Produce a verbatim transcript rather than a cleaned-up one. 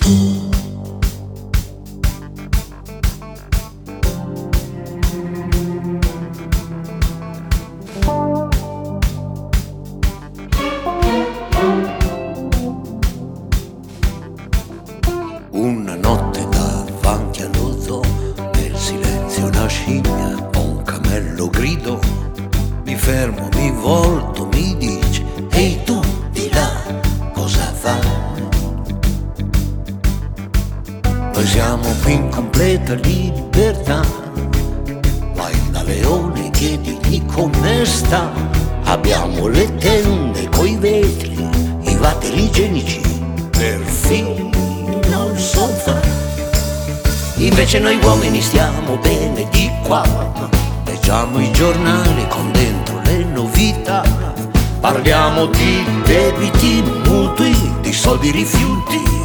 Una notte davanti allo zoo, nel silenzio una scimmia, un cammello grido. Mi fermo, mi volto, mi dice: ehi tu di là, cosa fai? Noi siamo qui in completa libertà. Vai da leone, chiedigli come sta. Abbiamo le tende coi vetri, i vatteri igienici, perfino il sofà. Invece noi uomini stiamo bene di qua, leggiamo i giornali con dentro le novità. Parliamo di debiti, mutui, di soldi rifiuti